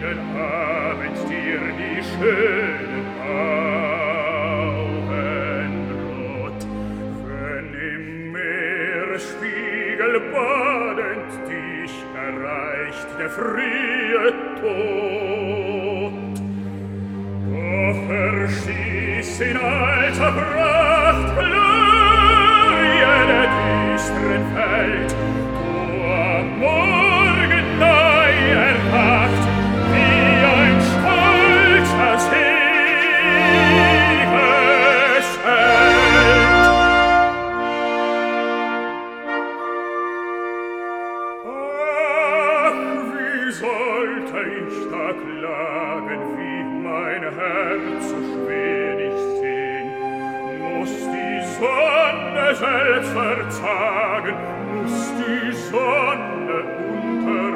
jeden Abend dir die schönen Augenrot, wenn im Meeresspiegel badend dich erreicht der frie Tod. Doch erschießt in alter Pracht Glorie der düsteren Welt, du am Morgen neu erwacht, wie ein stolzer Siegesheld. Ach, wie sollte ich da klagen, wie mein Herz so schwer ich sehn, muss die Sonne selbst verzagen, muss die Sonne unter